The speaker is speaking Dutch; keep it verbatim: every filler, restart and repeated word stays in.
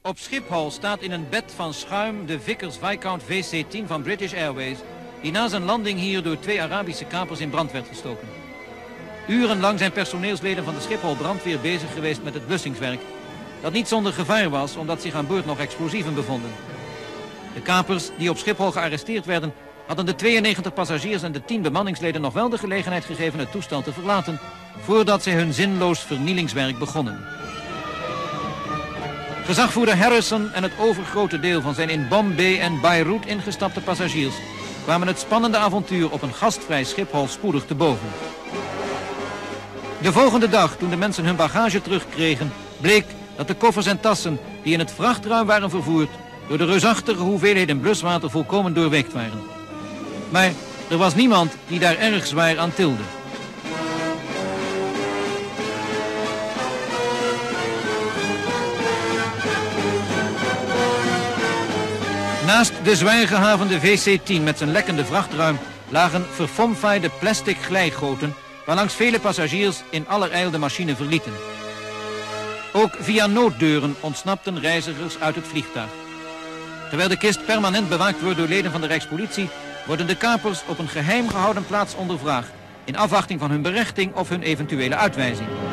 Op Schiphol staat in een bed van schuim de Vickers Viscount V C tien van British Airways, die na zijn landing hier door twee Arabische kapers in brand werd gestoken. Urenlang zijn personeelsleden van de Schiphol brandweer bezig geweest met het blussingswerk, dat niet zonder gevaar was omdat zich aan boord nog explosieven bevonden. De kapers die op Schiphol gearresteerd werden, hadden de tweeënnegentig passagiers en de tien bemanningsleden nog wel de gelegenheid gegeven het toestel te verlaten, voordat zij hun zinloos vernielingswerk begonnen. Gezagvoerder Harrison en het overgrote deel van zijn in Bombay en Beirut ingestapte passagiers kwamen het spannende avontuur op een gastvrij Schiphol spoedig te boven. De volgende dag, toen de mensen hun bagage terugkregen, bleek dat de koffers en tassen die in het vrachtruim waren vervoerd door de reusachtige hoeveelheden bluswater volkomen doorweekt waren. Maar er was niemand die daar erg zwaar aan tilde. Naast de zwaar gehavende V C tien met zijn lekkende vrachtruim lagen verfomfaaide plastic glijgoten, waarlangs vele passagiers in allerijl de machine verlieten. Ook via nooddeuren ontsnapten reizigers uit het vliegtuig. Terwijl de kist permanent bewaakt wordt door leden van de Rijkspolitie, worden de kapers op een geheim gehouden plaats ondervraagd, in afwachting van hun berechting of hun eventuele uitwijzing.